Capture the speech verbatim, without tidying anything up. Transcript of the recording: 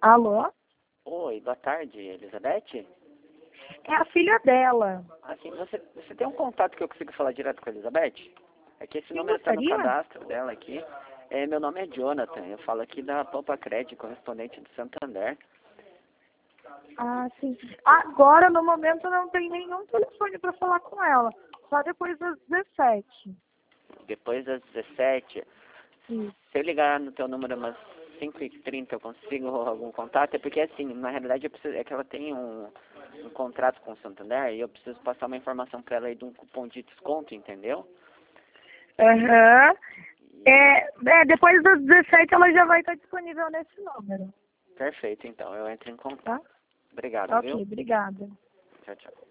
Alô? Oi, boa tarde, Elizabeth? É a filha dela. Assim, você, você tem um contato que eu consigo falar direto com a Elizabeth? É que esse Quem número está no gostaria? cadastro dela aqui. É, meu nome é Jonathan, eu falo aqui da Poupa Cred, correspondente de Santander. Ah, sim. Agora, no momento, não tem nenhum telefone para falar com ela. Só depois das dezessete. Depois das dezessete, Isso. se eu ligar no teu número umas cinco e trinta, eu consigo algum contato? É porque, assim, na realidade, eu preciso, é que ela tem um, um contrato com o Santander e eu preciso passar uma informação para ela aí de um cupom de desconto, entendeu? Aham. É, é, depois das dezessete ela já vai estar disponível nesse número. Perfeito, então, eu entro em contato. Tá? Obrigado, Ok, viu? obrigada. Tchau, tchau.